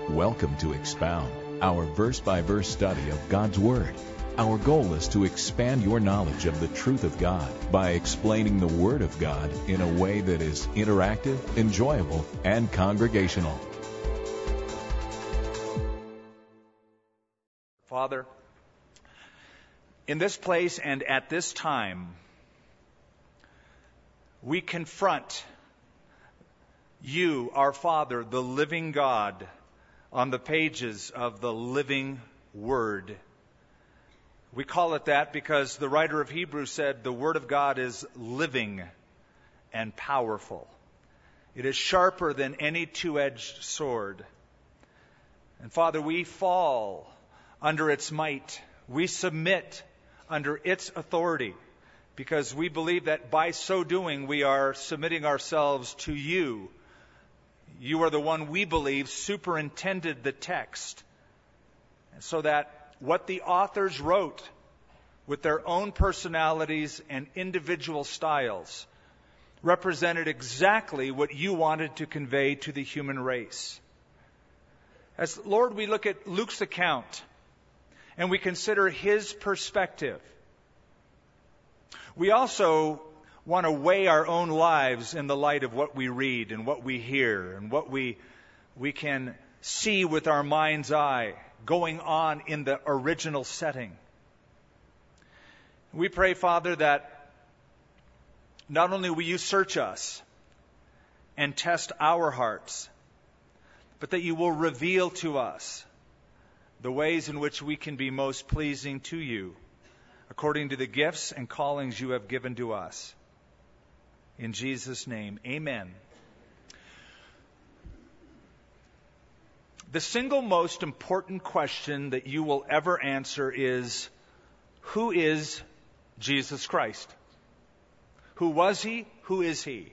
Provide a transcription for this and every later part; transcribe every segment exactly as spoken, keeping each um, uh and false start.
Welcome to Expound, our verse-by-verse study of God's Word. Our goal is to expand your knowledge of the truth of God by explaining the Word of God in a way that is interactive, enjoyable, and congregational. Father, in this place and at this time, we confront you, our Father, the living God, on the pages of the living Word. We call it that because the writer of Hebrews said the Word of God is living and powerful. It is sharper than any two-edged sword. And Father, we fall under its might. We submit under its authority because we believe that by so doing we are submitting ourselves to you. You are the one we believe superintended the text, so that what the authors wrote with their own personalities and individual styles represented exactly what you wanted to convey to the human race. As Lord, we look at Luke's account and we consider his perspective. We also want to weigh our own lives in the light of what we read and what we hear and what we we can see with our mind's eye going on in the original setting. We pray, Father, that not only will you search us and test our hearts, but that you will reveal to us the ways in which we can be most pleasing to you, according to the gifts and callings you have given to us. In Jesus' name, amen. The single most important question that you will ever answer is, who is Jesus Christ? Who was he? Who is he?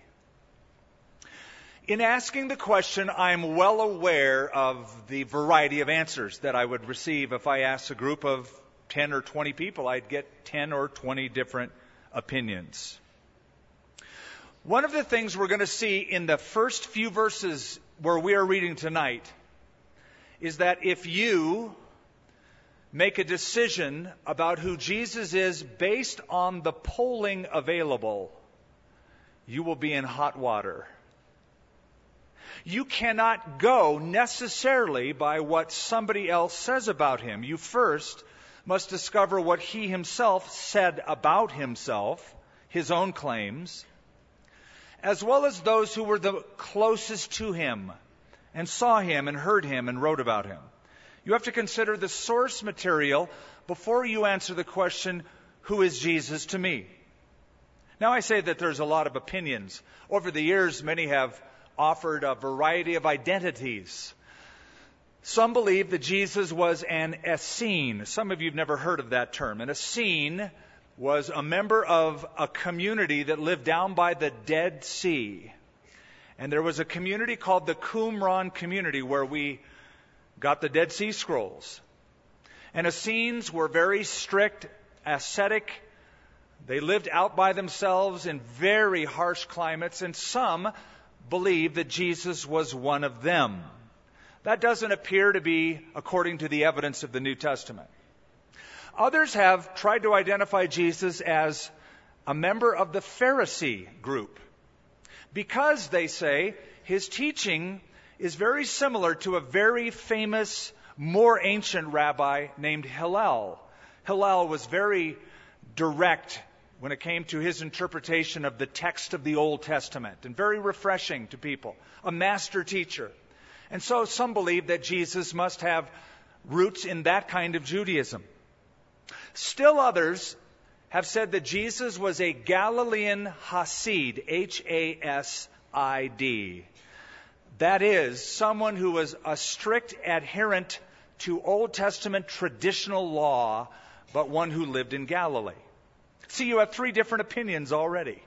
In asking the question, I'm well aware of the variety of answers that I would receive. If I asked a group of ten or twenty people, I'd get ten or twenty different opinions. One of the things we're going to see in the first few verses where we are reading tonight is that if you make a decision about who Jesus is based on the polling available, you will be in hot water. You cannot go necessarily by what somebody else says about him. You first must discover what he himself said about himself, his own claims, as well as those who were the closest to him and saw him and heard him and wrote about him. You have to consider the source material before you answer the question, who is Jesus to me? Now, I say that there's a lot of opinions. Over the years, many have offered a variety of identities. Some believe that Jesus was an Essene. Some of you have never heard of that term. An Essene was a member of a community that lived down by the Dead Sea. And there was a community called the Qumran community where we got the Dead Sea Scrolls. And Essenes were very strict, ascetic. They lived out by themselves in very harsh climates, and some believed that Jesus was one of them. That doesn't appear to be according to the evidence of the New Testament. Others have tried to identify Jesus as a member of the Pharisee group because, they say, his teaching is very similar to a very famous, more ancient rabbi named Hillel. Hillel was very direct when it came to his interpretation of the text of the Old Testament and very refreshing to people, a master teacher. And so some believe that Jesus must have roots in that kind of Judaism. Still others have said that Jesus was a Galilean Hasid, H A S I D. That is, someone who was a strict adherent to Old Testament traditional law, but one who lived in Galilee. See, you have three different opinions already.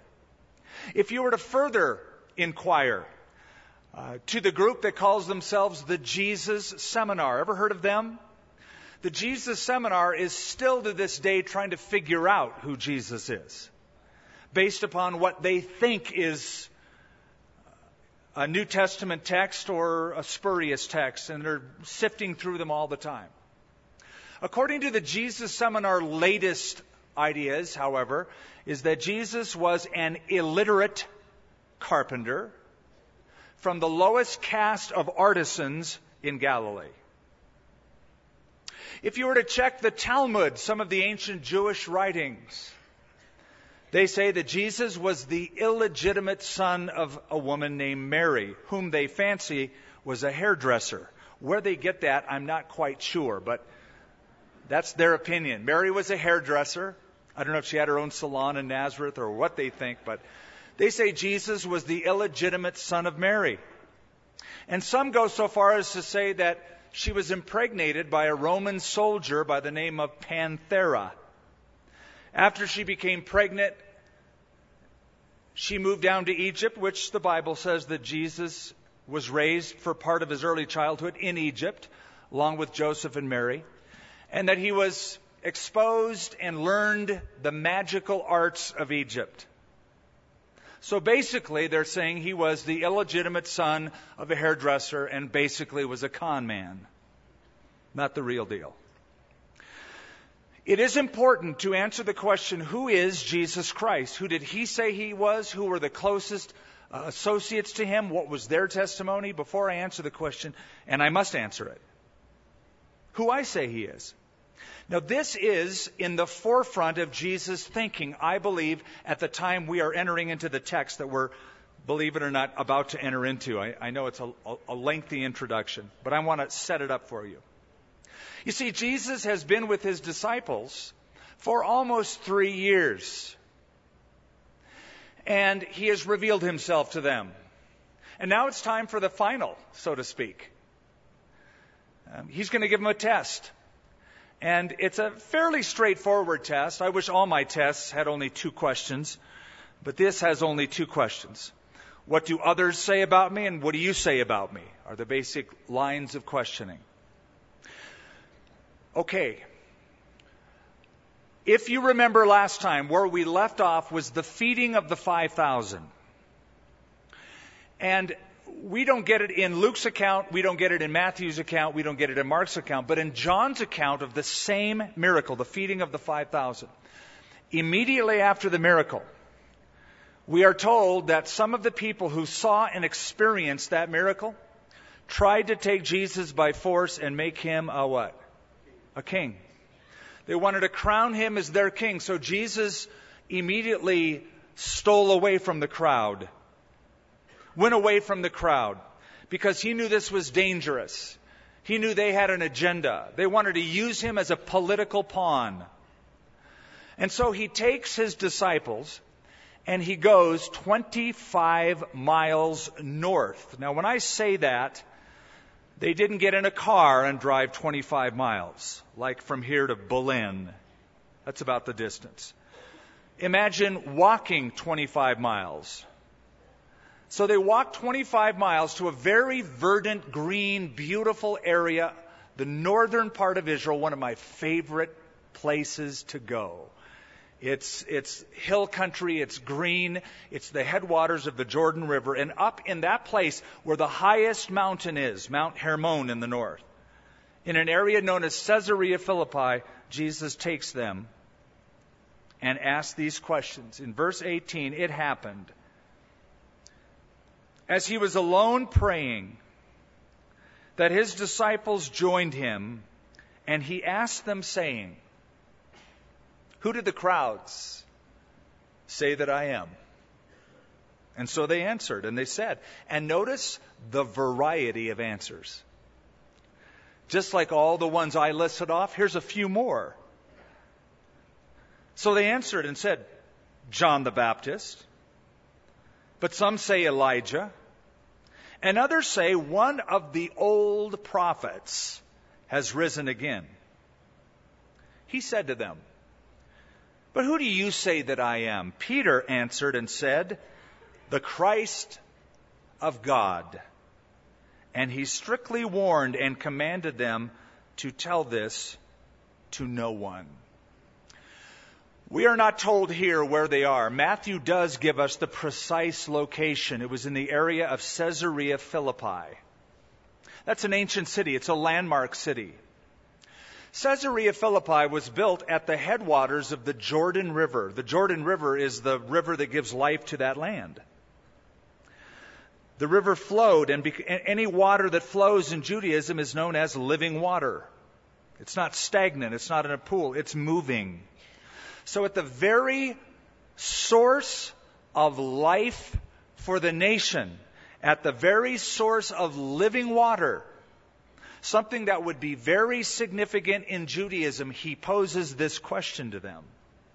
If you were to further inquire uh, to the group that calls themselves the Jesus Seminar, ever heard of them? The Jesus Seminar is still to this day trying to figure out who Jesus is, based upon what they think is a New Testament text or a spurious text, and they're sifting through them all the time. According to the Jesus Seminar latest ideas, however, is that Jesus was an illiterate carpenter from the lowest caste of artisans in Galilee. If you were to check the Talmud, some of the ancient Jewish writings, they say that Jesus was the illegitimate son of a woman named Mary, whom they fancy was a hairdresser. Where they get that, I'm not quite sure, but that's their opinion. Mary was a hairdresser. I don't know if she had her own salon in Nazareth or what they think, but they say Jesus was the illegitimate son of Mary. And some go so far as to say that she was impregnated by a Roman soldier by the name of Panthera. After she became pregnant, she moved down to Egypt, which the Bible says that Jesus was raised for part of his early childhood in Egypt, along with Joseph and Mary, and that he was exposed and learned the magical arts of Egypt. So basically, they're saying he was the illegitimate son of a hairdresser and basically was a con man. Not the real deal. It is important to answer the question, who is Jesus Christ? Who did he say he was? Who were the closest uh, associates to him? What was their testimony? Before I answer the question, and I must answer it, who I say he is. Now, this is in the forefront of Jesus' thinking, I believe, at the time we are entering into the text that we're, believe it or not, about to enter into. I, I know it's a, a lengthy introduction, but I want to set it up for you. You see, Jesus has been with his disciples for almost three years. And he has revealed himself to them. And now it's time for the final, so to speak. Um, he's going to give them a test. And it's a fairly straightforward test. I wish all my tests had only two questions, but this has only two questions. What do others say about me, and what do you say about me, are the basic lines of questioning. Okay. If you remember last time, where we left off was the feeding of the five thousand. And we don't get it in Luke's account, we don't get it in Matthew's account, we don't get it in Mark's account, but in John's account of the same miracle, the feeding of the five thousand, immediately after the miracle, we are told that some of the people who saw and experienced that miracle tried to take Jesus by force and make him a what? A king. They wanted to crown him as their king, so Jesus immediately stole away from the crowd. Went away from the crowd because he knew this was dangerous. He knew they had an agenda. They wanted to use him as a political pawn. And so he takes his disciples and he goes twenty-five miles north. Now, when I say that, they didn't get in a car and drive twenty-five miles, like from here to Berlin. That's about the distance. Imagine walking twenty-five miles. So they walked twenty-five miles to a very verdant, green, beautiful area, the northern part of Israel, one of my favorite places to go. It's, it's hill country, it's green, it's the headwaters of the Jordan River, and up in that place where the highest mountain is, Mount Hermon in the north, in an area known as Caesarea Philippi, Jesus takes them and asks these questions. In verse eighteen, it happened, as he was alone praying, that his disciples joined him, and he asked them, saying, who did the crowds say that I am? And so they answered, and they said, and notice the variety of answers. Just like all the ones I listed off, here's a few more. So they answered and said, John the Baptist. But some say Elijah. And others say one of the old prophets has risen again. He said to them, but who do you say that I am? Peter answered and said, the Christ of God. And he strictly warned and commanded them to tell this to no one. We are not told here where they are. Matthew does give us the precise location. It was in the area of Caesarea Philippi. That's an ancient city. It's a landmark city. Caesarea Philippi was built at the headwaters of the Jordan River. The Jordan River is the river that gives life to that land. The river flowed, and any water that flows in Judaism is known as living water. It's not stagnant. It's not in a pool. It's moving. So at the very source of life for the nation, at the very source of living water, something that would be very significant in Judaism, he poses this question to them.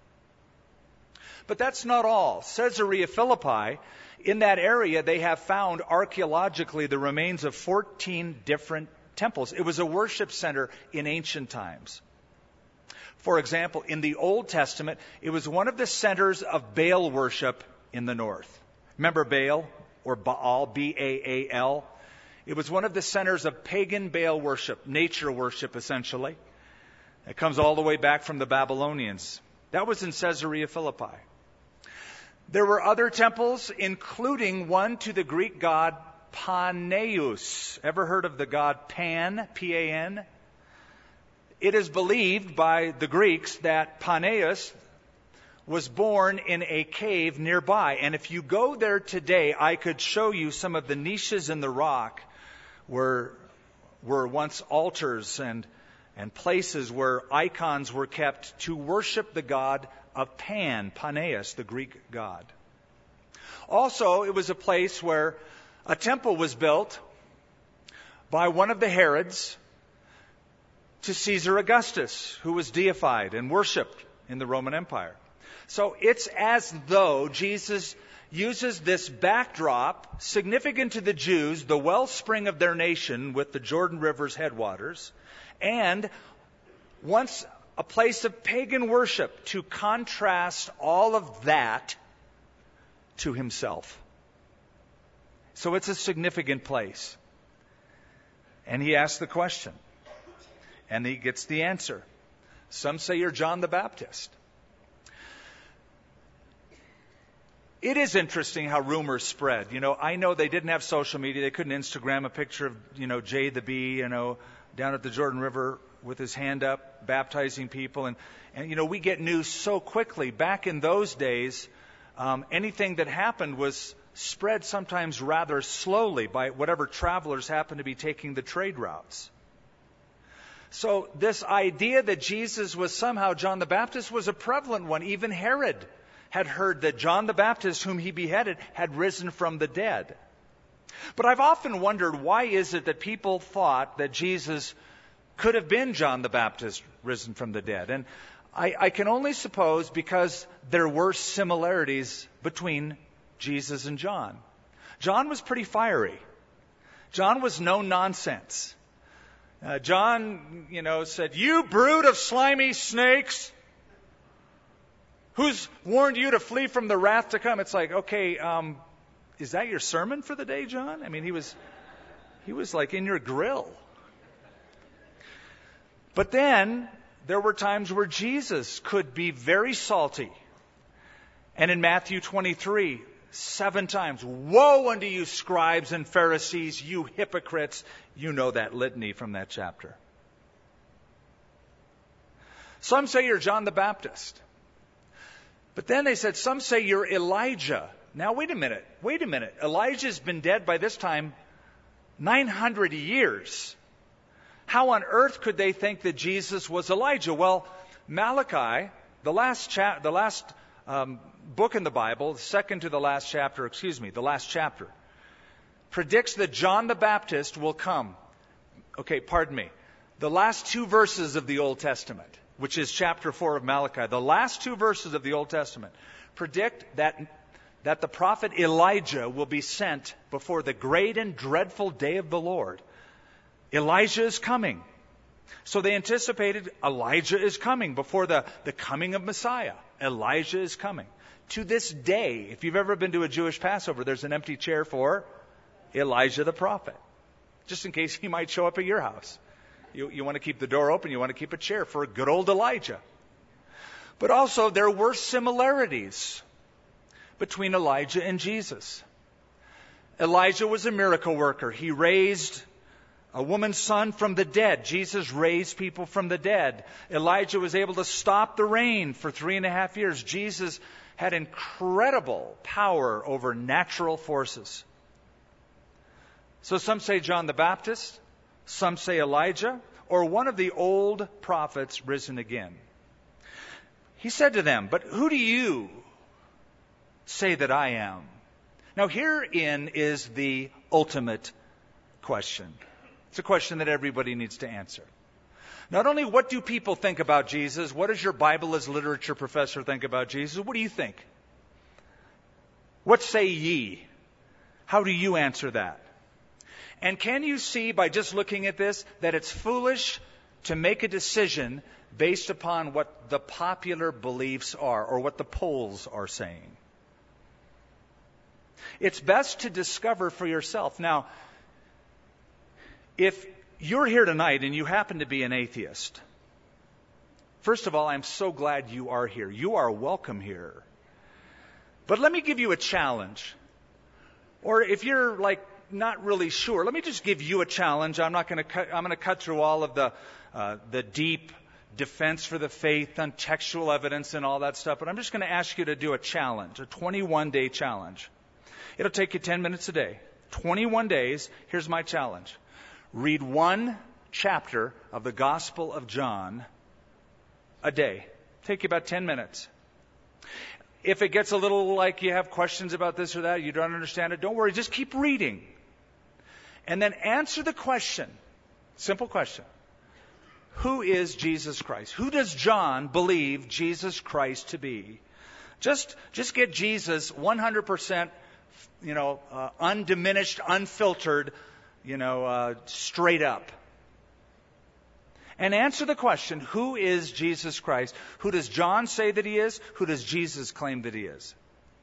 But that's not all. Caesarea Philippi, in that area, they have found archaeologically the remains of fourteen different temples. It was a worship center in ancient times. For example, in the Old Testament, it was one of the centers of Baal worship in the north. Remember Baal, or Baal, B A A L? It was one of the centers of pagan Baal worship, nature worship essentially. It comes all the way back from the Babylonians. That was in Caesarea Philippi. There were other temples, including one to the Greek god Paneus. Ever heard of the god Pan, P A N? It is believed by the Greeks that Paneus was born in a cave nearby. And if you go there today, I could show you some of the niches in the rock where were once altars and, and places where icons were kept to worship the god of Pan, Paneus, the Greek god. Also, it was a place where a temple was built by one of the Herods to Caesar Augustus, who was deified and worshipped in the Roman Empire. So it's as though Jesus uses this backdrop, significant to the Jews, the wellspring of their nation with the Jordan River's headwaters, and once a place of pagan worship, to contrast all of that to himself. So it's a significant place. And he asks the question. And he gets the answer. Some say you're John the Baptist. It is interesting how rumors spread. You know, I know they didn't have social media. They couldn't Instagram a picture of, you know, Jay the Bee, you know, down at the Jordan River with his hand up, baptizing people. And, and you know, we get news so quickly. Back in those days, um, anything that happened was spread sometimes rather slowly by whatever travelers happened to be taking the trade routes. So this idea that Jesus was somehow John the Baptist was a prevalent one. Even Herod had heard that John the Baptist, whom he beheaded, had risen from the dead. But I've often wondered, why is it that people thought that Jesus could have been John the Baptist risen from the dead? And I, I can only suppose because there were similarities between Jesus and John. John was pretty fiery. John was no nonsense. Uh, John, you know, said, "You brood of slimy snakes, who's warned you to flee from the wrath to come?" It's like, okay, um, is that your sermon for the day, John? I mean, he was, he was like in your grill. But then there were times where Jesus could be very salty. And in Matthew twenty-three, seven times, "Woe unto you, scribes and Pharisees, you hypocrites." You know that litany from that chapter. Some say you're John the Baptist. But then they said, some say you're Elijah. Now, wait a minute. Wait a minute. Elijah's been dead by this time nine hundred years. How on earth could they think that Jesus was Elijah? Well, Malachi, the last cha- the last um, book in the Bible, the second to the last chapter, excuse me, the last chapter, predicts that John the Baptist will come. Okay, pardon me. The last two verses of the Old Testament, which is chapter four of Malachi, the last two verses of the Old Testament predict that, that the prophet Elijah will be sent before the great and dreadful day of the Lord. Elijah is coming. So they anticipated Elijah is coming before the, the coming of Messiah. Elijah is coming. To this day, if you've ever been to a Jewish Passover, there's an empty chair for Elijah the prophet. Just in case he might show up at your house. You, you want to keep the door open, you want to keep a chair for good old Elijah. But also there were similarities between Elijah and Jesus. Elijah was a miracle worker. He raised a woman's son from the dead. Jesus raised people from the dead. Elijah was able to stop the rain for three and a half years. Jesus had incredible power over natural forces. So some say John the Baptist, some say Elijah, or one of the old prophets risen again. He said to them, "But who do you say that I am?" Now herein is the ultimate question. It's a question that everybody needs to answer. Not only what do people think about Jesus, what does your Bible as literature professor think about Jesus? What do you think? What say ye? How do you answer that? And can you see by just looking at this that it's foolish to make a decision based upon what the popular beliefs are or what the polls are saying? It's best to discover for yourself. Now, if you're here tonight and you happen to be an atheist, first of all, I'm so glad you are here. You are welcome here. But let me give you a challenge. Or if you're like not really sure, let me just give you a challenge. I'm not going to cut, I'm going to cut through all of the uh, the deep defense for the faith and textual evidence and all that stuff, but I'm just going to ask you to do a challenge, a twenty-one day challenge. It'll take you ten minutes a day. twenty-one days. Here's my challenge. Read one chapter of the Gospel of John a day. Take you about ten minutes. If it gets a little like you have questions about this or that, you don't understand it, don't worry. Just keep reading. And then answer the question. Simple question. Who is Jesus Christ? Who does John believe Jesus Christ to be? Just, just get Jesus one hundred percent, you know, uh, undiminished, unfiltered, you know, uh, straight up. And answer the question, who is Jesus Christ? Who does John say that he is? Who does Jesus claim that he is?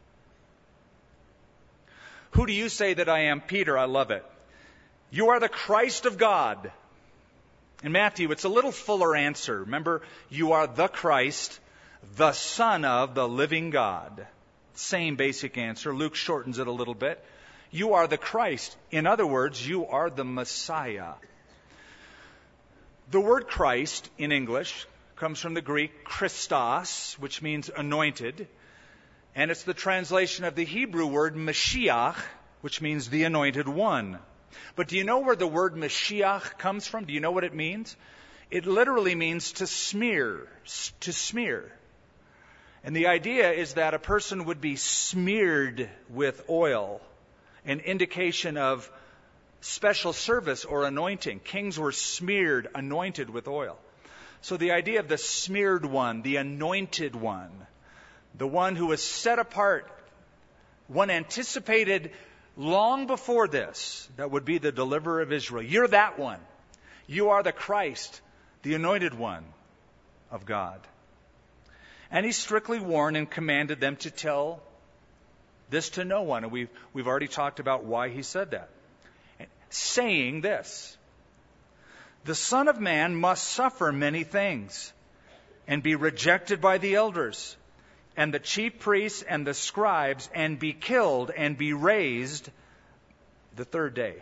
Who do you say that I am? Peter, I love it. You are the Christ of God. In Matthew, it's a little fuller answer. Remember, you are the Christ, the Son of the living God. Same basic answer. Luke shortens it a little bit. You are the Christ. In other words, you are the Messiah. The word Christ in English comes from the Greek Christos, which means anointed. And it's the translation of the Hebrew word Mashiach, which means the anointed one. But do you know where the word Mashiach comes from? Do you know what it means? It literally means to smear, to smear. And the idea is that a person would be smeared with oil, an indication of special service or anointing. Kings were smeared, anointed with oil. So the idea of the smeared one, the anointed one, the one who was set apart, one anticipated long before this, that would be the deliverer of Israel. You're that one. You are the Christ, the anointed one of God. And he strictly warned and commanded them to tell this to no one. And we've, we've already talked about why he said that. Saying this, the Son of Man must suffer many things and be rejected by the elders and the chief priests and the scribes and be killed and be raised the third day.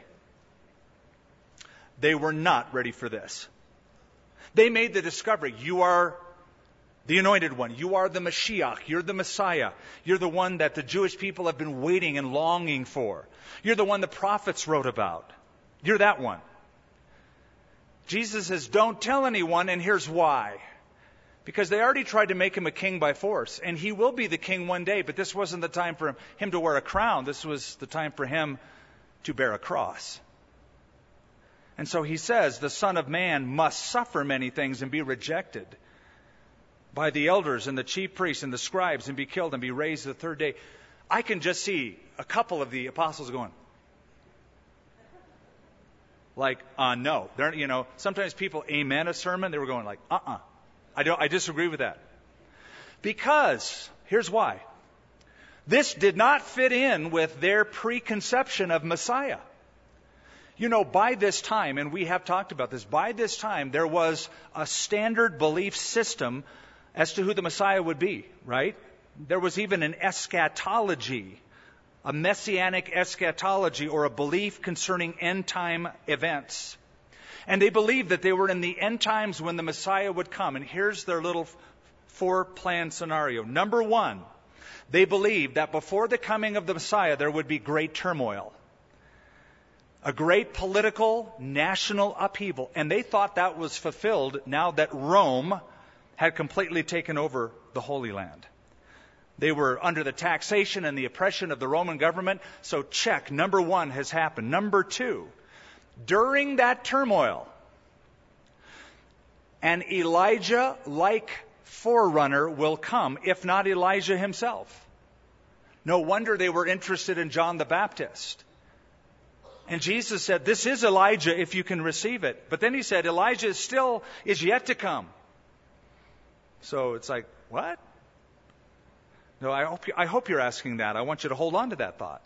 They were not ready for this. They made the discovery, you are the anointed one. You are the Mashiach. You're the Messiah. You're the one that the Jewish people have been waiting and longing for. You're the one the prophets wrote about. You're that one. Jesus says, don't tell anyone, and here's why. Because they already tried to make him a king by force, and he will be the king one day, but this wasn't the time for him to wear a crown. This was the time for him to bear a cross. And so he says, the Son of Man must suffer many things and be rejected by the elders and the chief priests and the scribes and be killed and be raised the third day. I can just see a couple of the apostles going, like, uh, no. They're, you know, sometimes people amen a sermon. They were going like, uh-uh. I don't, I disagree with that. Because, here's why. This did not fit in with their preconception of Messiah. You know, by this time, and we have talked about this, by this time there was a standard belief system as to who the Messiah would be, right? There was even an eschatology, a messianic eschatology, or a belief concerning end-time events. And they believed that they were in the end times when the Messiah would come. And here's their little four-plan scenario. Number one, they believed that before the coming of the Messiah, there would be great turmoil, a great political, national upheaval. And they thought that was fulfilled now that Rome had completely taken over the Holy Land. They were under the taxation and the oppression of the Roman government. So check, number one has happened. Number two, during that turmoil, an Elijah-like forerunner will come, if not Elijah himself. No wonder they were interested in John the Baptist. And Jesus said, this is Elijah if you can receive it. But then he said, Elijah still is yet to come. So it's like, what? No, I hope, you, I hope you're asking that. I want you to hold on to that thought.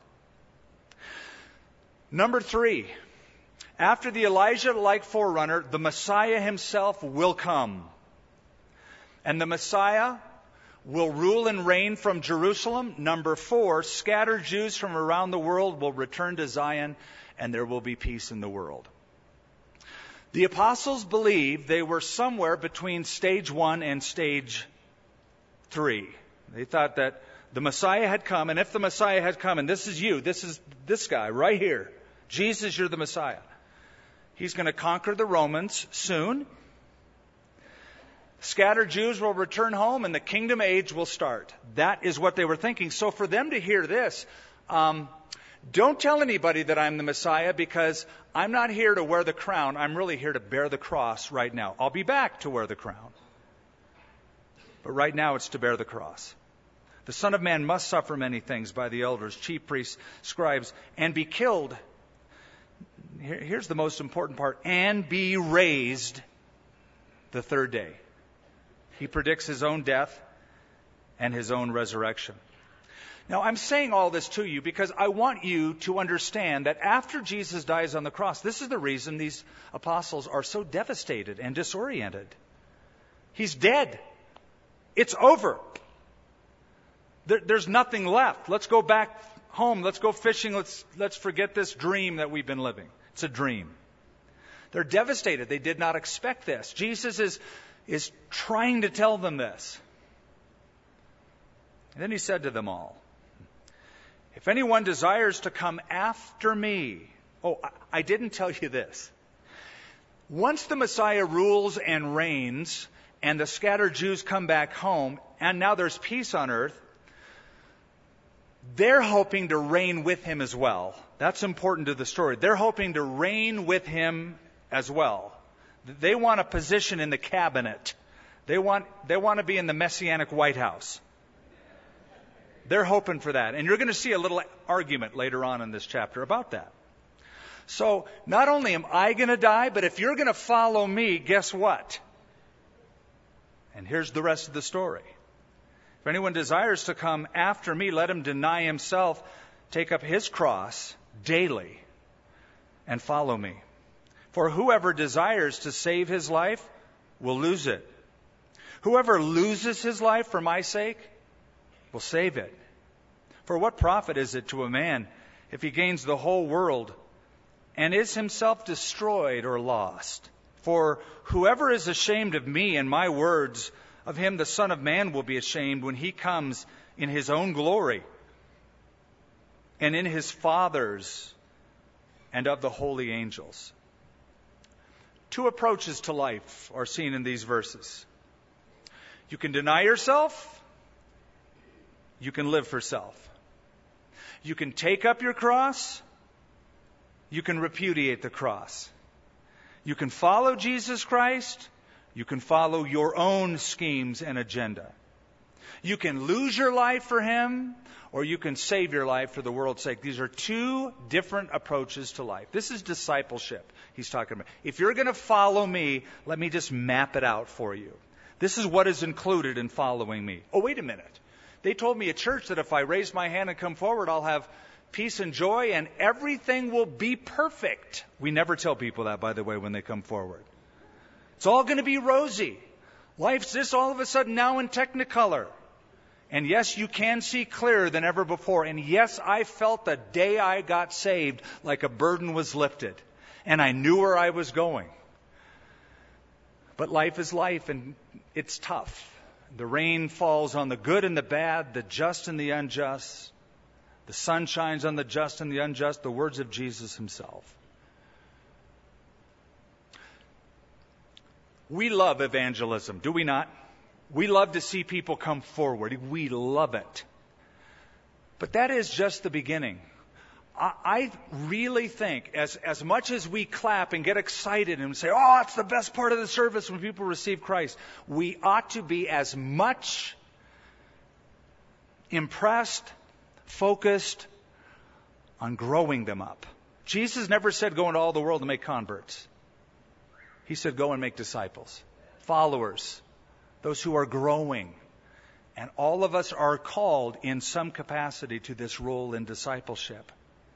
Number three, after the Elijah-like forerunner, the Messiah himself will come. And the Messiah will rule and reign from Jerusalem. Number four, scattered Jews from around the world will return to Zion, and there will be peace in the world. The apostles believed they were somewhere between stage one and stage three. They thought that the Messiah had come, and if the Messiah had come, and this is you, this is this guy right here, Jesus, you're the Messiah. He's going to conquer the Romans soon. Scattered Jews will return home, and the kingdom age will start. That is what they were thinking. So for them to hear this, um, don't tell anybody that I'm the Messiah, because I'm not here to wear the crown. I'm really here to bear the cross right now. I'll be back to wear the crown. But right now it's to bear the cross. The Son of Man must suffer many things by the elders, chief priests, scribes, and be killed. Here, here's the most important part. And be raised the third day. He predicts his own death and his own resurrection. Now, I'm saying all this to you because I want you to understand that after Jesus dies on the cross, this is the reason these apostles are so devastated and disoriented. He's dead. It's over. There, there's nothing left. Let's go back home. Let's go fishing. Let's, let's forget this dream that we've been living. It's a dream. They're devastated. They did not expect this. Jesus is, is trying to tell them this. And then he said to them all, if anyone desires to come after me. Oh, I, I didn't tell you this. Once the Messiah rules and reigns, and the scattered Jews come back home, and now there's peace on earth, they're hoping to reign with him as well. That's important to the story. They're hoping to reign with him as well. They want a position in the cabinet. They want, they want to be in the Messianic White House. They're hoping for that. And you're going to see a little argument later on in this chapter about that. So not only am I going to die, but if you're going to follow me, guess what? And here's the rest of the story. If anyone desires to come after me, let him deny himself, take up his cross daily, and follow me. For whoever desires to save his life will lose it. Whoever loses his life for my sake will save it. For what profit is it to a man if he gains the whole world and is himself destroyed or lost? For whoever is ashamed of me and my words, of him the Son of Man will be ashamed when he comes in his own glory and in his Father's and of the holy angels. Two approaches to life are seen in these verses. You can deny yourself. You can live for self. You can take up your cross. You can repudiate the cross. You can follow Jesus Christ. You can follow your own schemes and agenda. You can lose your life for him, or you can save your life for the world's sake. These are two different approaches to life. This is discipleship he's talking about. If you're going to follow me, let me just map it out for you. This is what is included in following me. Oh, wait a minute. They told me at church that if I raise my hand and come forward, I'll have peace and joy and everything will be perfect. We never tell people that, by the way, when they come forward. It's all going to be rosy. Life's just all of a sudden now in Technicolor. And yes, you can see clearer than ever before. And yes, I felt the day I got saved like a burden was lifted. And I knew where I was going. But life is life, and it's tough. The rain falls on the good and the bad, the just and the unjust. The sun shines on the just and the unjust, the words of Jesus himself. We love evangelism, do we not? We love to see people come forward. We love it. But that is just the beginning. I, I really think as, as much as we clap and get excited and say, oh, it's the best part of the service when people receive Christ, we ought to be as much impressed, focused on growing them up. Jesus never said go into all the world and make converts. He said go and make disciples, followers, those who are growing. And all of us are called in some capacity to this role in discipleship.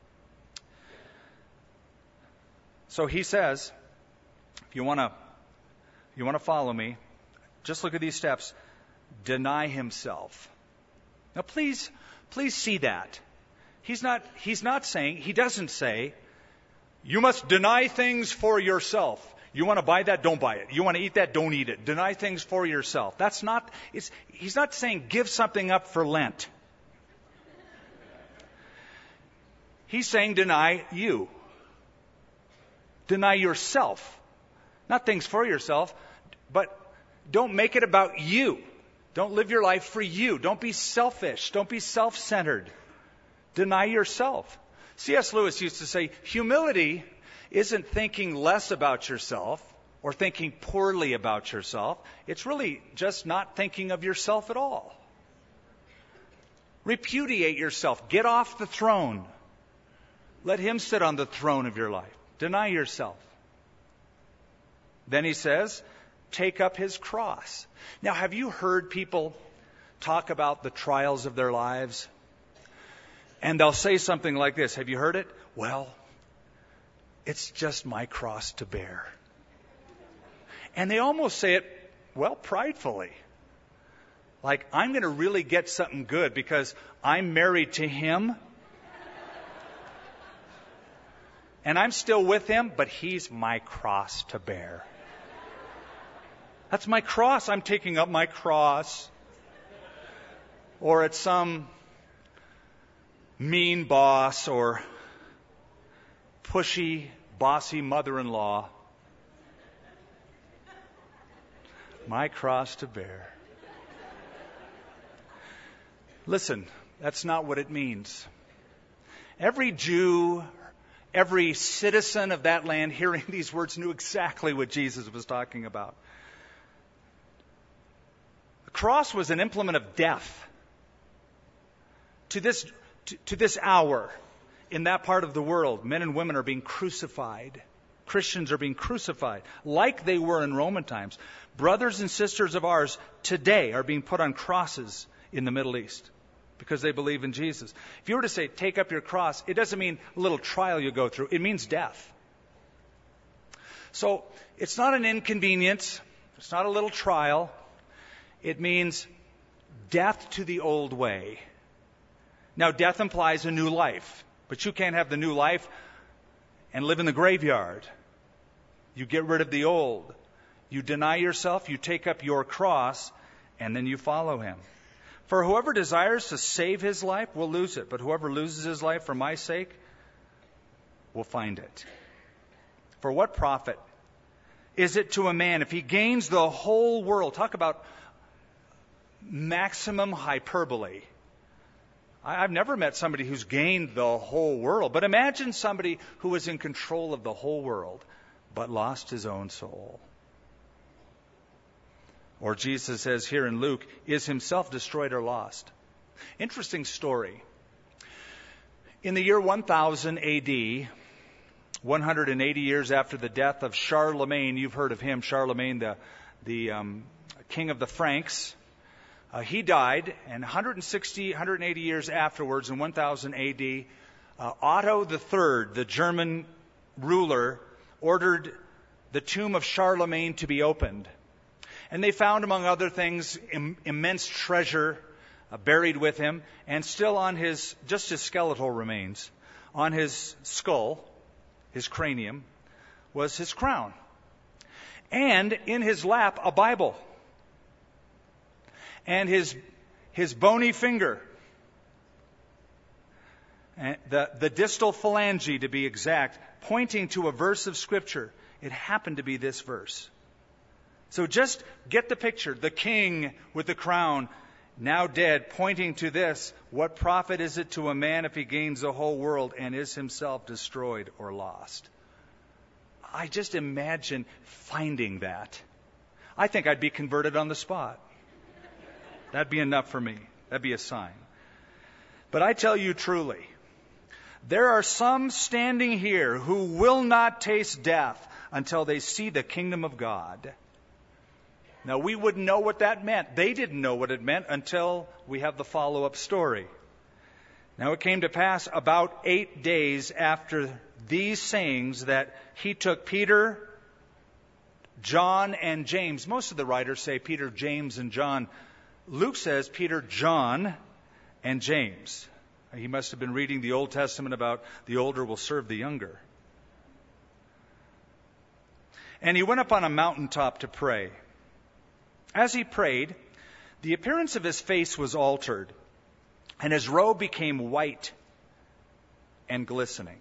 So he says, if you want to you want to follow me, just look at these steps. Deny himself. Now please, please see that. He's not, he's not saying, he doesn't say, you must deny things for yourself. You want to buy that? Don't buy it. You want to eat that? Don't eat it. Deny things for yourself. That's not, it's, he's not saying give something up for Lent. He's saying deny you. Deny yourself. Not things for yourself, but don't make it about you. Don't live your life for you. Don't be selfish. Don't be self-centered. Deny yourself. C S Lewis used to say, humility isn't thinking less about yourself or thinking poorly about yourself. It's really just not thinking of yourself at all. Repudiate yourself. Get off the throne. Let him sit on the throne of your life. Deny yourself. Then he says, take up his cross. Now, have you heard people talk about the trials of their lives? And they'll say something like this. Have you heard it? Well, it's just my cross to bear. And they almost say it, well, pridefully. Like, I'm going to really get something good because I'm married to him. And I'm still with him, but he's my cross to bear. That's my cross. I'm taking up my cross. Or it's some mean boss or pushy, bossy mother-in-law. My cross to bear. Listen, that's not what it means. Every Jew, every citizen of that land hearing these words knew exactly what Jesus was talking about. The cross was an implement of death. To this, to, to this hour, in that part of the world, men and women are being crucified. Christians are being crucified like they were in Roman times. Brothers and sisters of ours today are being put on crosses in the Middle East because they believe in Jesus. If you were to say, take up your cross, it doesn't mean a little trial you go through. It means death. So it's not an inconvenience. It's not a little trial. It means death to the old way. Now, death implies a new life, but you can't have the new life and live in the graveyard. You get rid of the old. You deny yourself, you take up your cross, and then you follow him. For whoever desires to save his life will lose it, but whoever loses his life for my sake will find it. For what profit is it to a man if he gains the whole world? Talk about maximum hyperbole. I've never met somebody who's gained the whole world. But imagine somebody who was in control of the whole world, but lost his own soul. Or Jesus says here in Luke, is himself destroyed or lost? Interesting story. In the year one thousand A D, one hundred eighty years after the death of Charlemagne, you've heard of him, Charlemagne, the, the um, king of the Franks. Uh, he died, and one hundred sixty, one hundred eighty years afterwards, in one thousand A D, uh, Otto the Third, the German ruler, ordered the tomb of Charlemagne to be opened. And they found, among other things, Im- immense treasure uh, buried with him, and still on his, just his skeletal remains, on his skull, his cranium, was his crown. And in his lap, a Bible. And his, his bony finger, and the, the distal phalange to be exact, pointing to a verse of Scripture. It happened to be this verse. So just get the picture. The king with the crown, now dead, pointing to this. What profit is it to a man if he gains the whole world and is himself destroyed or lost? I just imagine finding that. I think I'd be converted on the spot. That'd be enough for me. That'd be a sign. But I tell you truly, there are some standing here who will not taste death until they see the kingdom of God. Now, we wouldn't know what that meant. They didn't know what it meant until we have the follow-up story. Now, it came to pass about eight days after these sayings that he took Peter, John, and James. Most of the writers say Peter, James, and John. Luke says Peter, John, and James. He must have been reading the Old Testament about the older will serve the younger. And he went up on a mountaintop to pray. As he prayed, the appearance of his face was altered, and his robe became white and glistening.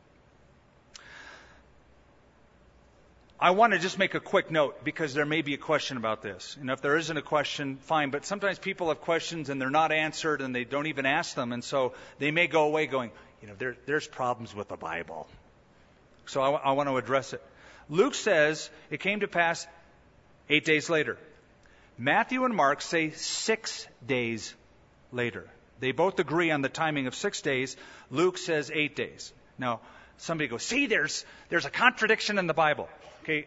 I want to just make a quick note because there may be a question about this. And if there isn't a question, fine. But sometimes people have questions and they're not answered and they don't even ask them. And so they may go away going, you know, there, there's problems with the Bible. So I, I want to address it. Luke says it came to pass eight days later. Matthew and Mark say six days later. They both agree on the timing of six days. Luke says eight days. Now, somebody goes, see, there's there's a contradiction in the Bible. Okay,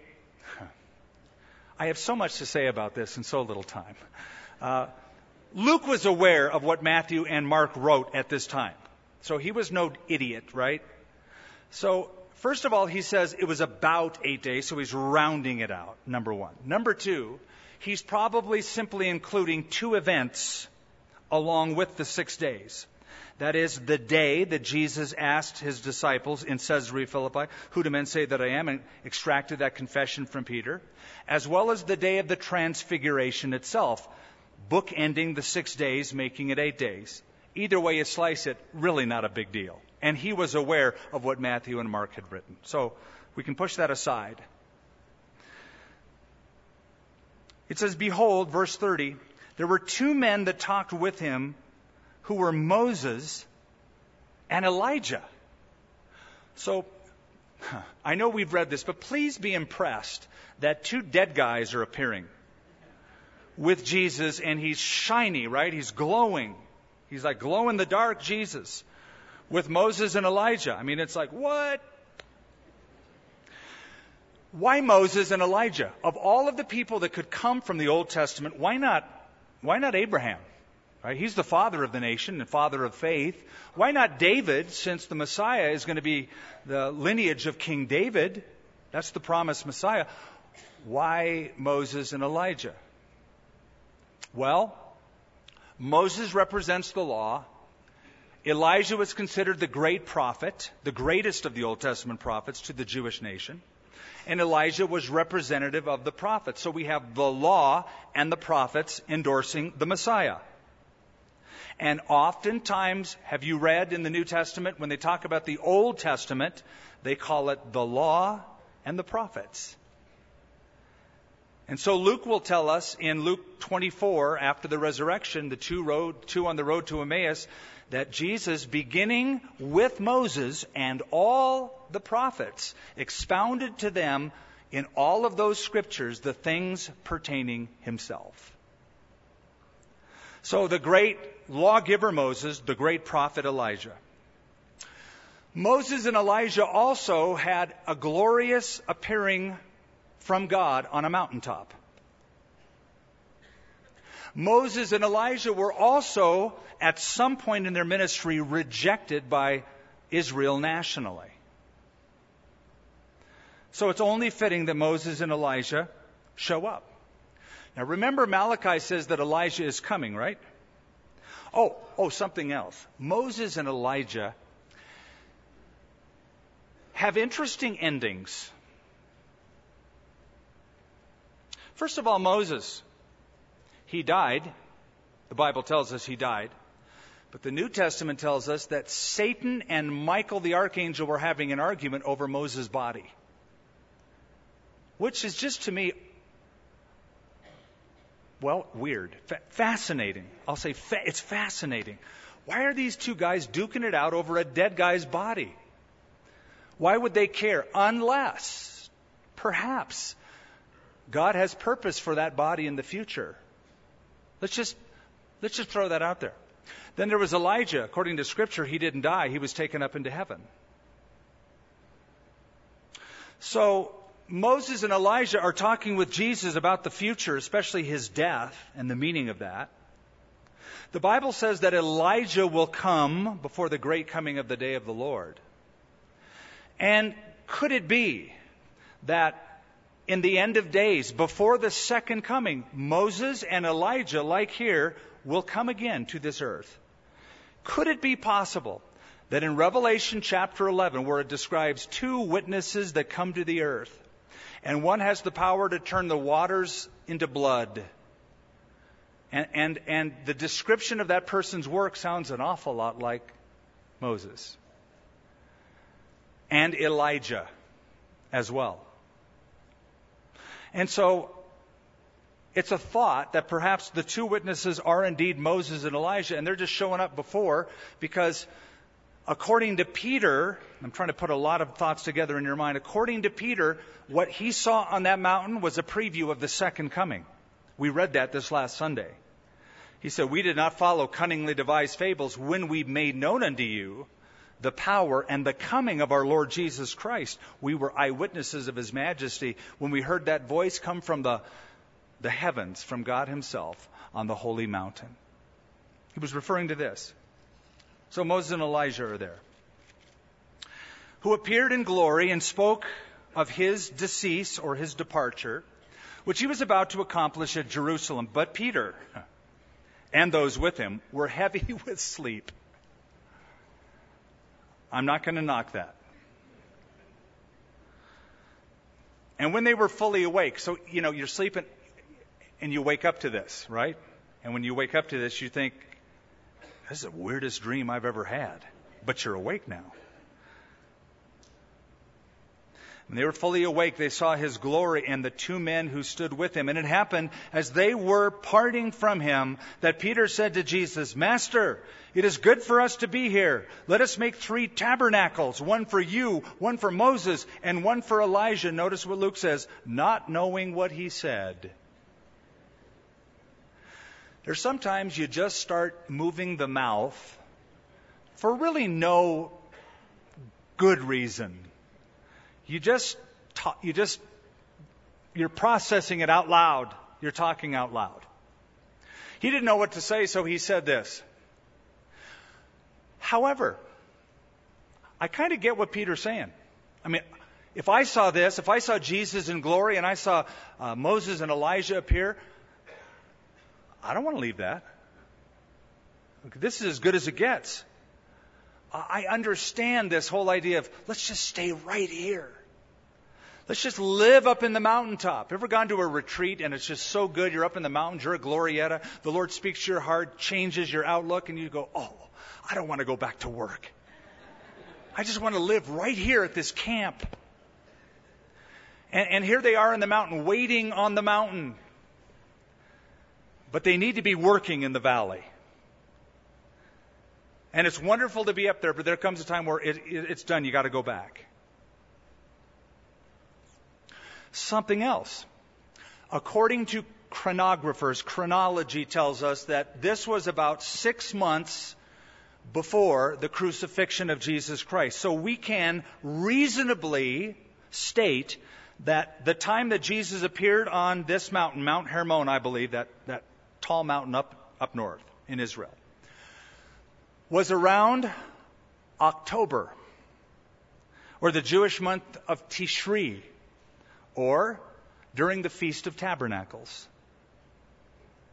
I have so much to say about this in so little time. Uh, Luke was aware of what Matthew and Mark wrote at this time. So he was no idiot, right? So, first of all, he says it was about eight days, so he's rounding it out, number one. Number two, he's probably simply including two events along with the six days. That is, the day that Jesus asked his disciples in Caesarea Philippi, who do men say that I am, and extracted that confession from Peter, as well as the day of the transfiguration itself, bookending the six days, making it eight days. Either way you slice it, really not a big deal. And he was aware of what Matthew and Mark had written. So we can push that aside. It says, behold, verse thirty, there were two men that talked with him who were Moses and Elijah. So, I know we've read this, but please be impressed that two dead guys are appearing with Jesus, and he's shiny, right? He's glowing. He's like glow-in-the-dark Jesus with Moses and Elijah. I mean, it's like, what? Why Moses and Elijah? Of all of the people that could come from the Old Testament, why not, why not Abraham? Right? He's the father of the nation and father of faith. Why not David, since the Messiah is going to be the lineage of King David? That's the promised Messiah. Why Moses and Elijah? Well, Moses represents the law. Elijah was considered the great prophet, the greatest of the Old Testament prophets to the Jewish nation. And Elijah was representative of the prophets. So we have the law and the prophets endorsing the Messiah. And oftentimes, have you read in the New Testament, when they talk about the Old Testament, they call it the law and the prophets. And so Luke will tell us in Luke twenty-four, after the resurrection, the two road, two on the road to Emmaus, that Jesus, beginning with Moses and all the prophets, expounded to them in all of those scriptures the things pertaining himself. So the great lawgiver Moses, the great prophet Elijah. Moses and Elijah also had a glorious appearing from God on a mountaintop. Moses and Elijah were also, at some point in their ministry, rejected by Israel nationally. So it's only fitting that Moses and Elijah show up. Now remember, Malachi says that Elijah is coming, right? Oh, oh, something else. Moses and Elijah have interesting endings. First of all, Moses, he died. The Bible tells us he died. But the New Testament tells us that Satan and Michael the archangel were having an argument over Moses' body. Which is just to me, well, weird. Fa- fascinating. I'll say fa- it's fascinating. Why are these two guys duking it out over a dead guy's body? Why would they care? Unless, perhaps, God has purpose for that body in the future. Let's just, let's just throw that out there. Then there was Elijah. According to Scripture, he didn't die. He was taken up into heaven. So Moses and Elijah are talking with Jesus about the future, especially his death and the meaning of that. The Bible says that Elijah will come before the great coming of the day of the Lord. And could it be that in the end of days, before the second coming, Moses and Elijah, like here, will come again to this earth? Could it be possible that in Revelation chapter eleven, where it describes two witnesses that come to the earth, and one has the power to turn the waters into blood, and, and, and the description of that person's work sounds an awful lot like Moses and Elijah as well. And so it's a thought that perhaps the two witnesses are indeed Moses and Elijah, and they're just showing up before, because according to Peter, I'm trying to put a lot of thoughts together in your mind. According to Peter, what he saw on that mountain was a preview of the second coming. We read that this last Sunday. He said, "We did not follow cunningly devised fables when we made known unto you the power and the coming of our Lord Jesus Christ. We were eyewitnesses of his majesty when we heard that voice come from the the heavens, from God himself on the holy mountain." He was referring to this. So Moses and Elijah are there, who appeared in glory and spoke of his decease or his departure, which he was about to accomplish at Jerusalem. But Peter and those with him were heavy with sleep. I'm not going to knock that. And when they were fully awake, so, you know, you're sleeping and you wake up to this, right? And when you wake up to this, you think, this is the weirdest dream I've ever had. But you're awake now. When they were fully awake, they saw his glory and the two men who stood with him. And it happened as they were parting from him that Peter said to Jesus, "Master, it is good for us to be here. Let us make three tabernacles, one for you, one for Moses, and one for Elijah." Notice what Luke says, not knowing what he said. There's sometimes you just start moving the mouth for really no good reason. You just, talk, you just, you're processing it out loud. You're talking out loud. He didn't know what to say, so he said this. However, I kind of get what Peter's saying. I mean, if I saw this, if I saw Jesus in glory and I saw uh, Moses and Elijah appear, I don't want to leave that. This is as good as it gets. I understand this whole idea of let's just stay right here. Let's just live up in the mountaintop. Ever gone to a retreat and it's just so good? You're up in the mountains, you're a Glorietta. The Lord speaks to your heart, changes your outlook, and you go, oh, I don't want to go back to work. I just want to live right here at this camp. And, and here they are in the mountain, waiting on the mountain. But they need to be working in the valley. And it's wonderful to be up there, but there comes a time where it, it, it's done. You got to go back. Something else. According to chronographers, chronology tells us that this was about six months before the crucifixion of Jesus Christ. So we can reasonably state that the time that Jesus appeared on this mountain, Mount Hermon, I believe, that, that tall mountain up, up north in Israel, was around October, or the Jewish month of Tishri, or during the Feast of Tabernacles.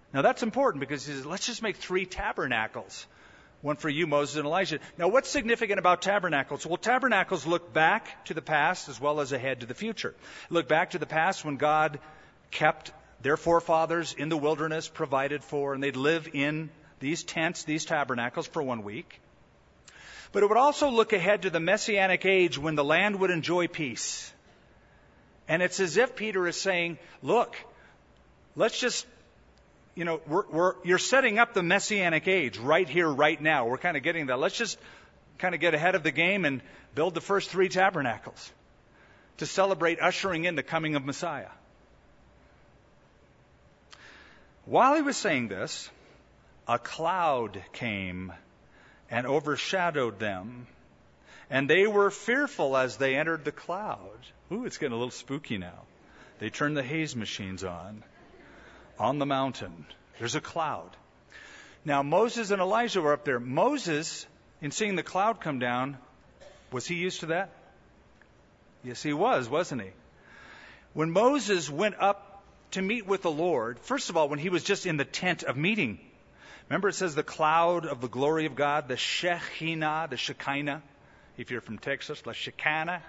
Now that's important because he says, let's just make three tabernacles. One for you, Moses, and Elijah. Now what's significant about tabernacles? Well, tabernacles look back to the past as well as ahead to the future. Look back to the past when God kept their forefathers in the wilderness, provided for, and they'd live in these tents, these tabernacles for one week. But it would also look ahead to the Messianic age when the land would enjoy peace. And it's as if Peter is saying, look, let's just, you know, we're, we're, you're setting up the Messianic age right here, right now. We're kind of getting that. Let's just kind of get ahead of the game and build the first three tabernacles to celebrate ushering in the coming of Messiah. While he was saying this, a cloud came and overshadowed them, and they were fearful as they entered the cloud. Ooh, it's getting a little spooky now. They turned the haze machines on. On the mountain, there's a cloud. Now, Moses and Elijah were up there. Moses, in seeing the cloud come down, was he used to that? Yes, he was, wasn't he? When Moses went up to meet with the Lord, first of all, when he was just in the tent of meeting, remember it says the cloud of the glory of God, the Shekinah, the Shekinah. If you're from Texas, the Shekinah.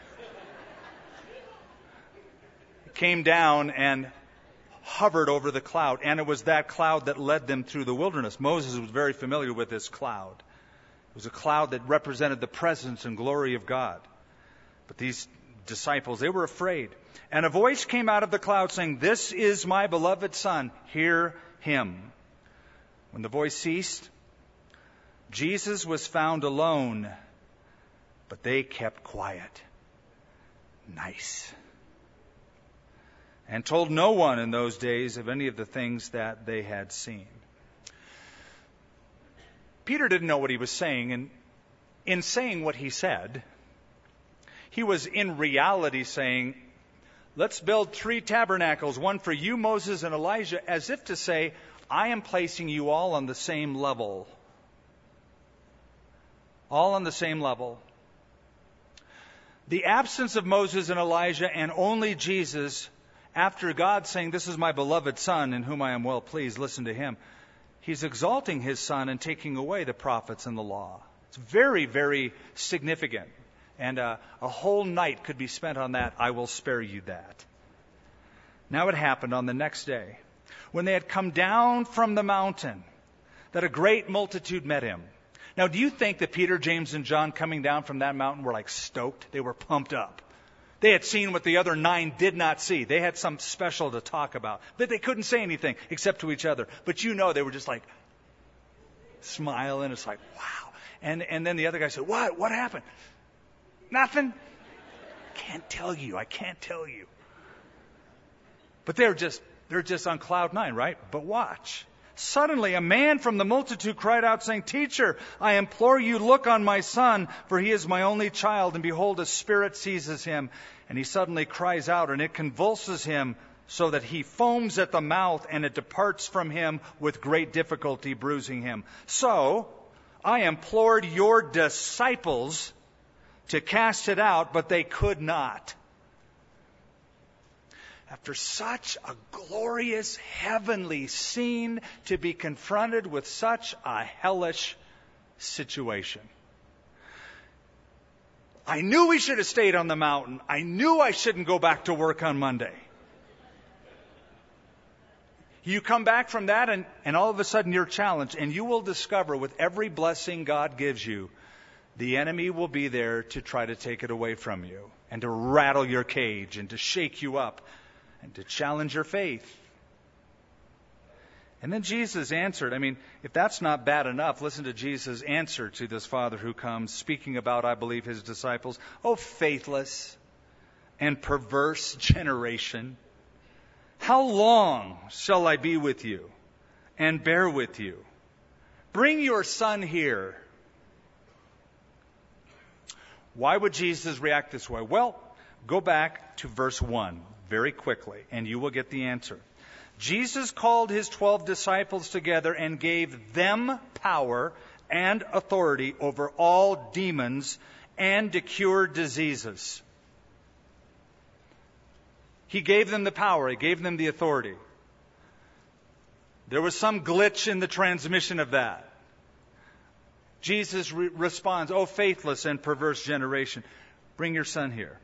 It came down and hovered over the cloud, and it was that cloud that led them through the wilderness. Moses was very familiar with this cloud. It was a cloud that represented the presence and glory of God. But these disciples, they were afraid. And a voice came out of the cloud saying, "This is my beloved Son, hear him." When the voice ceased, Jesus was found alone, but they kept quiet. Nice. And told no one in those days of any of the things that they had seen. Peter didn't know what he was saying, and in saying what he said, he was in reality saying, let's build three tabernacles, one for you, Moses, and Elijah, as if to say, I am placing you all on the same level. All on the same level. The absence of Moses and Elijah and only Jesus, after God saying, this is my beloved Son in whom I am well pleased, listen to him. He's exalting his Son and taking away the prophets and the law. It's very, very significant. And uh, a whole night could be spent on that. I will spare you that. Now it happened on the next day, when they had come down from the mountain, that a great multitude met him. Now, do you think that Peter, James, and John coming down from that mountain were like stoked? They were pumped up. They had seen what the other nine did not see. They had some special to talk about. But they couldn't say anything except to each other. But you know, they were just like smiling. It's like, wow. And and then the other guy said, what? What happened? Nothing. Can't tell you. I can't tell you. But they're just they're just on cloud nine, right? But watch. Suddenly, a man from the multitude cried out, saying, Teacher, I implore you, look on my son, for he is my only child. And behold, a spirit seizes him. And he suddenly cries out, and it convulses him, so that he foams at the mouth, and it departs from him with great difficulty, bruising him. So I implored your disciples to cast it out, but they could not. After such a glorious heavenly scene, to be confronted with such a hellish situation. I knew we should have stayed on the mountain. I knew I shouldn't go back to work on Monday. You come back from that and, and all of a sudden you're challenged, and you will discover with every blessing God gives you, the enemy will be there to try to take it away from you and to rattle your cage and to shake you up and to challenge your faith. And then Jesus answered. I mean, if that's not bad enough, listen to Jesus' answer to this father who comes, speaking about, I believe, his disciples. Oh, faithless and perverse generation, how long shall I be with you and bear with you? Bring your son here. Why would Jesus react this way? Well, go back to verse one very quickly, and you will get the answer. Jesus called his twelve disciples together and gave them power and authority over all demons and to cure diseases. He gave them the power. He gave them the authority. There was some glitch in the transmission of that. Jesus re- responds, "Oh, faithless and perverse generation, bring your son here."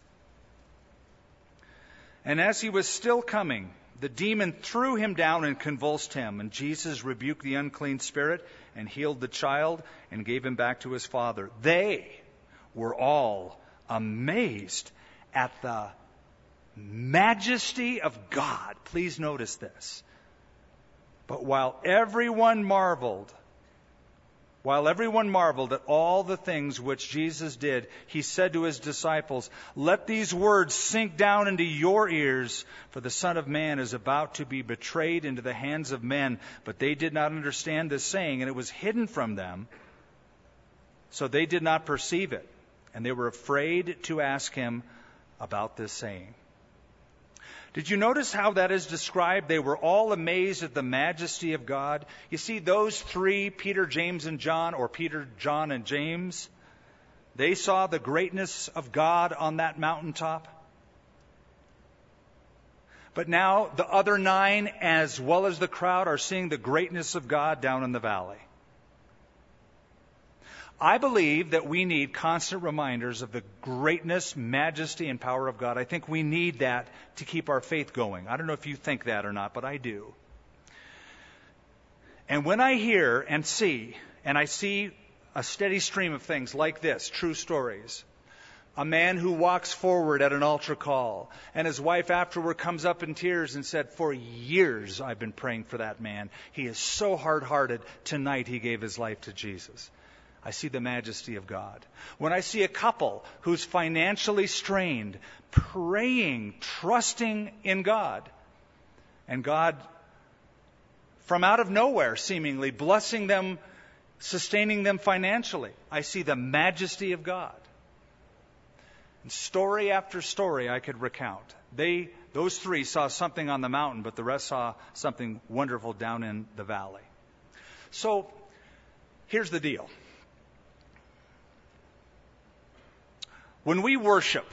And as he was still coming, the demon threw him down and convulsed him. And Jesus rebuked the unclean spirit and healed the child and gave him back to his father. They were all amazed at the majesty of God. Please notice this. But while everyone marveled, While everyone marveled at all the things which Jesus did, he said to his disciples, "Let these words sink down into your ears, for the Son of Man is about to be betrayed into the hands of men." But they did not understand this saying, and it was hidden from them, so they did not perceive it. And they were afraid to ask him about this saying. Did you notice how that is described? They were all amazed at the majesty of God. You see, those three, Peter, James, and John, or Peter, John, and James, they saw the greatness of God on that mountaintop. But now the other nine, as well as the crowd, are seeing the greatness of God down in the valley. I believe that we need constant reminders of the greatness, majesty, and power of God. I think we need that to keep our faith going. I don't know if you think that or not, but I do. And when I hear and see, and I see a steady stream of things like this, true stories, a man who walks forward at an altar call, and his wife afterward comes up in tears and said, "For years I've been praying for that man. He is so hard-hearted. Tonight he gave his life to Jesus." I see the majesty of God. When I see a couple who's financially strained, praying, trusting in God, and God, from out of nowhere, seemingly blessing them, sustaining them financially, I see the majesty of God. And story after story I could recount. They, those three saw something on the mountain, but the rest saw something wonderful down in the valley. So, here's the deal. When we worship,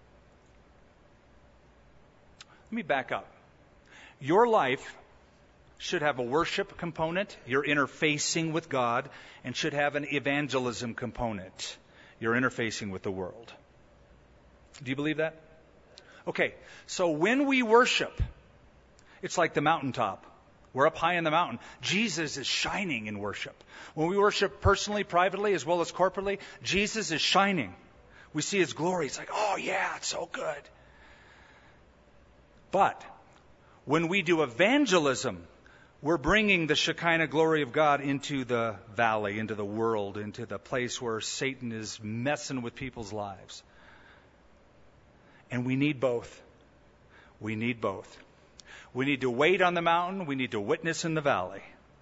let me back up. Your life should have a worship component, you're interfacing with God, and should have an evangelism component, you're interfacing with the world. Do you believe that? Okay, so when we worship, it's like the mountaintop. We're up high in the mountain. Jesus is shining in worship. When we worship personally, privately, as well as corporately, Jesus is shining. We see his glory. It's like, oh yeah, it's so good. But when we do evangelism, we're bringing the Shekinah glory of God into the valley, into the world, into the place where Satan is messing with people's lives. And we need both. We need both. We need to wait on the mountain. We need to witness in the valley.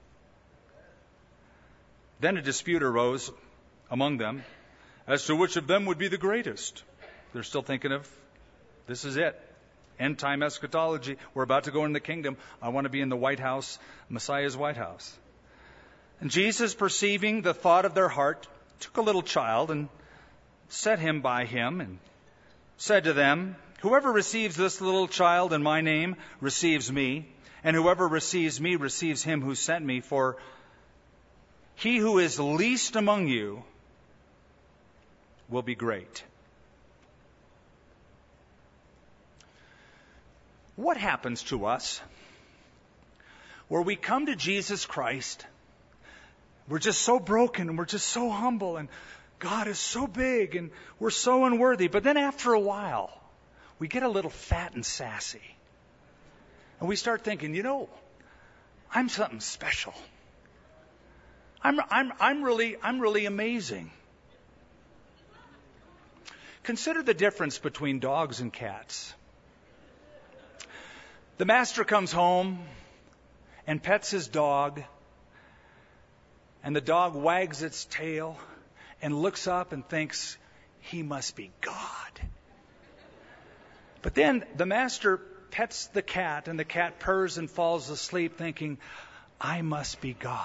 Then a dispute arose among them as to which of them would be the greatest. They're still thinking of, this is it. End time eschatology. We're about to go in the kingdom. I want to be in the White House, Messiah's White House. And Jesus, perceiving the thought of their heart, took a little child and set him by him and said to them, "Whoever receives this little child in my name receives me, and whoever receives me receives him who sent me. For he who is least among you will be great." What happens to us where we come to Jesus Christ? We're just so broken and we're just so humble and God is so big and we're so unworthy. But then after a while, we get a little fat and sassy. And we start thinking, you know, I'm something special. I'm, I'm, I'm really, I'm really amazing. Consider the difference between dogs and cats. The master comes home and pets his dog, and the dog wags its tail and looks up and thinks, he must be God. But then the master pets the cat, and the cat purrs and falls asleep thinking, I must be God.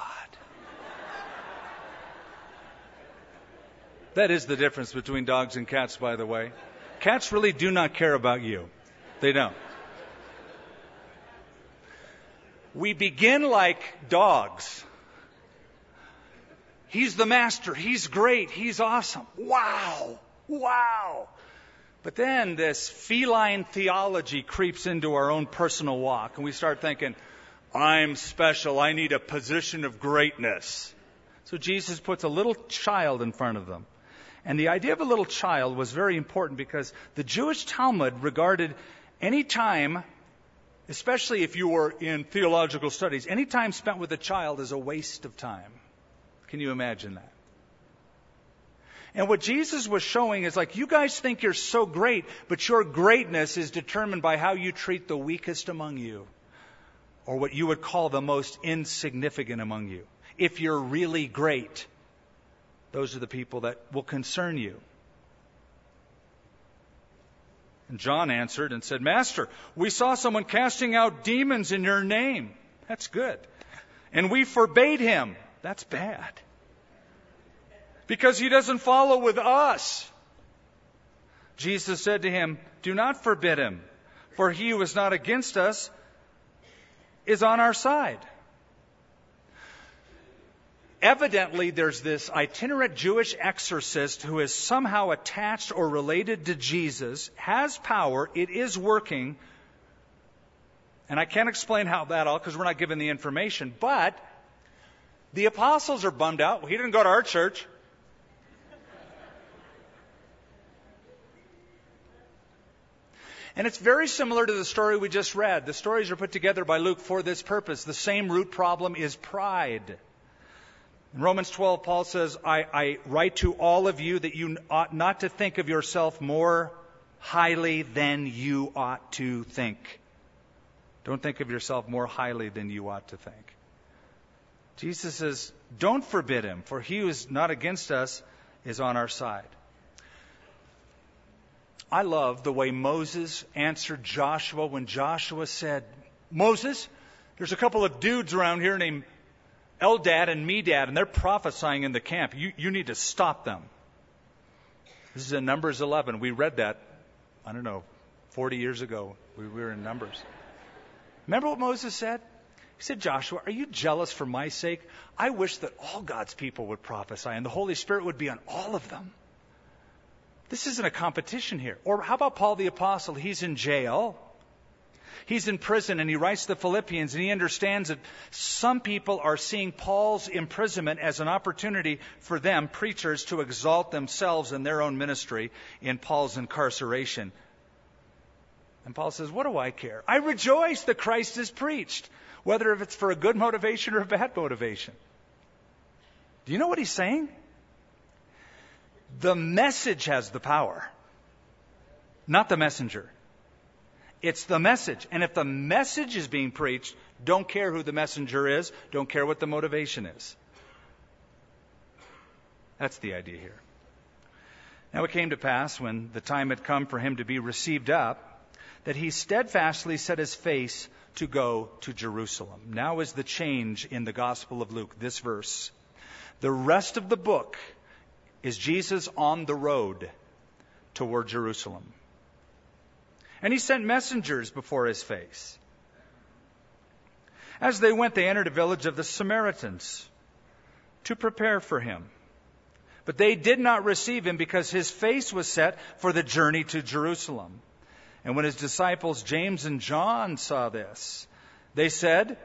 That is the difference between dogs and cats, by the way. Cats really do not care about you. They don't. we begin like dogs. He's the master. He's great. He's awesome. Wow. Wow. But then this feline theology creeps into our own personal walk, and we start thinking, I'm special. I need a position of greatness. So Jesus puts a little child in front of them. And the idea of a little child was very important because the Jewish Talmud regarded any time, especially if you were in theological studies, any time spent with a child is a waste of time. Can you imagine that? And what Jesus was showing is like, you guys think you're so great, but your greatness is determined by how you treat the weakest among you, or what you would call the most insignificant among you. If you're really great, those are the people that will concern you. And John answered and said, Master, we saw someone casting out demons in your name. That's good. And we forbade him. That's bad. Because he doesn't follow with us. Jesus said to him, do not forbid him, for he who is not against us is on our side. Evidently, there's this itinerant Jewish exorcist who is somehow attached or related to Jesus, has power, it is working, and I can't explain how that all, because we're not given the information, but the apostles are bummed out. He didn't go to our church. And it's very similar to the story we just read. The stories are put together by Luke for this purpose. The same root problem is pride. In Romans twelve, Paul says, I, I write to all of you that you ought not to think of yourself more highly than you ought to think. Don't think of yourself more highly than you ought to think. Jesus says, don't forbid him, for he who is not against us is on our side. I love the way Moses answered Joshua when Joshua said, Moses, there's a couple of dudes around here named Eldad and Medad, and they're prophesying in the camp. You, you need to stop them. This is in Numbers eleven. We read that, I don't know, forty years ago. We were in Numbers. Remember what Moses said? He said, Joshua, are you jealous for my sake? I wish that all God's people would prophesy, and the Holy Spirit would be on all of them. This isn't a competition here. Or how about Paul the Apostle? He's in jail. He's in prison, and he writes to the Philippians, and he understands that some people are seeing Paul's imprisonment as an opportunity for them, preachers, to exalt themselves in their own ministry in Paul's incarceration. And Paul says, what do I care? I rejoice that Christ is preached, whether if it's for a good motivation or a bad motivation. Do you know what he's saying? The message has the power, not the messenger. It's the message. And if the message is being preached, don't care who the messenger is, don't care what the motivation is. That's the idea here. Now it came to pass, when the time had come for him to be received up, that he steadfastly set his face to go to Jerusalem. Now is the change in the Gospel of Luke, this verse. The rest of the book is Jesus on the road toward Jerusalem. And he sent messengers before his face. As they went, they entered a village of the Samaritans to prepare for him. But they did not receive him because his face was set for the journey to Jerusalem. And when his disciples James and John saw this, they said,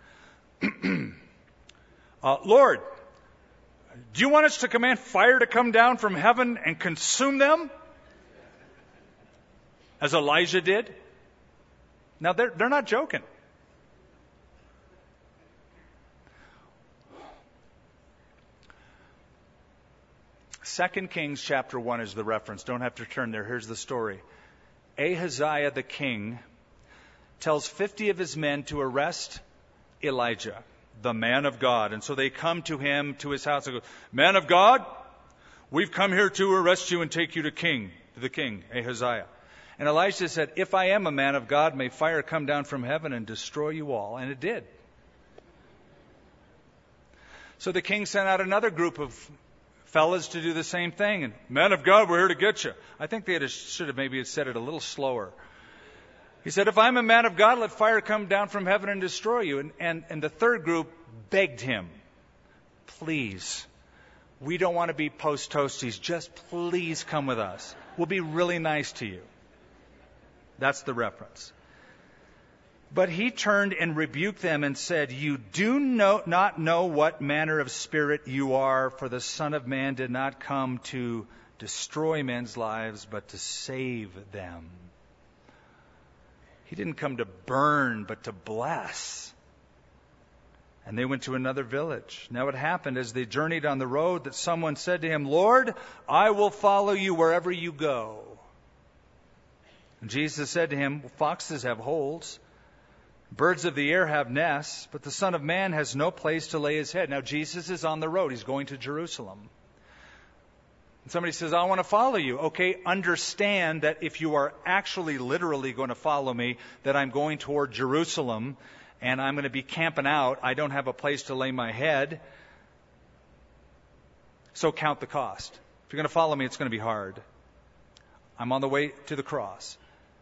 uh, Lord, do you want us to command fire to come down from heaven and consume them? As Elijah did? Now, they're, they're not joking. Second Kings chapter one is the reference. Don't have to turn there. Here's the story. Ahaziah the king tells fifty of his men to arrest Elijah, the man of God. And so they come to him, to his house, and go, Man of God, we've come here to arrest you and take you to king, to the king, Ahaziah. And Elijah said, if I am a man of God, may fire come down from heaven and destroy you all. And it did. So the king sent out another group of fellas to do the same thing. And, man of God, we're here to get you. I think they had, should have maybe said it a little slower. He said, if I'm a man of God, let fire come down from heaven and destroy you. And, and, and the third group begged him, please, we don't want to be post-toasties. Just please come with us. We'll be really nice to you. That's the reference. But he turned and rebuked them and said, you do know, not know what manner of spirit you are, for the Son of Man did not come to destroy men's lives, but to save them. He didn't come to burn, but to bless. And they went to another village. Now it happened as they journeyed on the road that someone said to him, Lord, I will follow you wherever you go. And Jesus said to him, foxes have holes, birds of the air have nests, but the Son of Man has no place to lay his head. Now Jesus is on the road. He's going to Jerusalem. And somebody says, I want to follow you. Okay, understand that if you are actually literally going to follow me, that I'm going toward Jerusalem and I'm going to be camping out. I don't have a place to lay my head. So count the cost. If you're going to follow me, it's going to be hard. I'm on the way to the cross.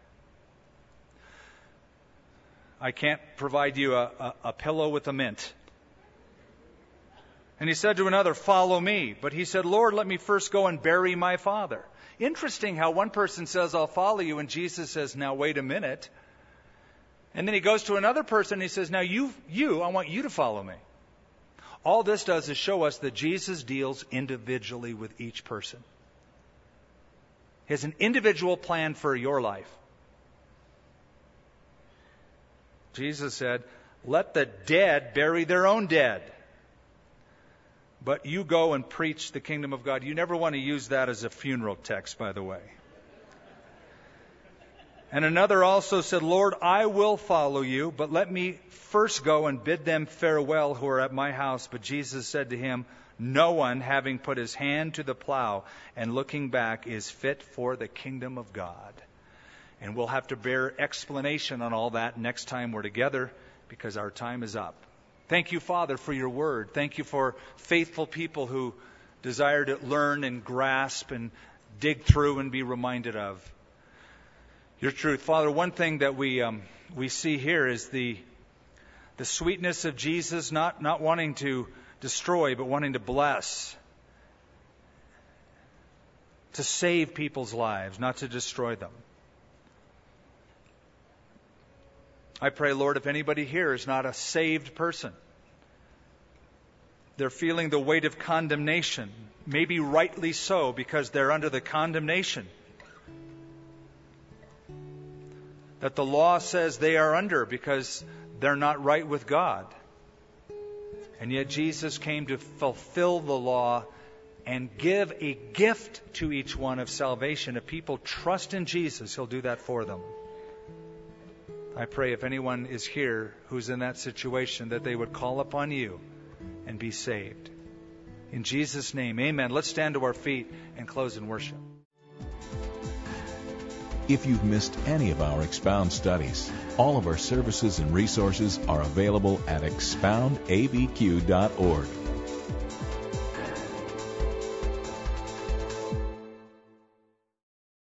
I can't provide you a, a, a pillow with a mint. And he said to another, follow me. But he said, Lord, let me first go and bury my father. Interesting how one person says, I'll follow you, and Jesus says, now wait a minute. And then he goes to another person and he says, now you, you, I want you to follow me. All this does is show us that Jesus deals individually with each person. He has an individual plan for your life. Jesus said, let the dead bury their own dead. But you go and preach the kingdom of God. You never want to use that as a funeral text, by the way. And another also said, Lord, I will follow you, but let me first go and bid them farewell who are at my house. But Jesus said to him, no one, having put his hand to the plow and looking back, is fit for the kingdom of God. And we'll have to bear explanation on all that next time we're together, because our time is up. Thank you, Father, for your word. Thank you for faithful people who desire to learn and grasp and dig through and be reminded of your truth. Father, one thing that we um, we see here is the the sweetness of Jesus, not, not wanting to destroy, but wanting to bless, to save people's lives, not to destroy them. I pray, Lord, if anybody here is not a saved person, they're feeling the weight of condemnation, maybe rightly so, because they're under the condemnation that the law says they are under because they're not right with God. And yet Jesus came to fulfill the law and give a gift to each one of salvation. If people trust in Jesus, He'll do that for them. I pray if anyone is here who's in that situation, that they would call upon you and be saved. In Jesus' name, amen. Let's stand to our feet and close in worship. If you've missed any of our Expound studies, all of our services and resources are available at expound a b q dot org.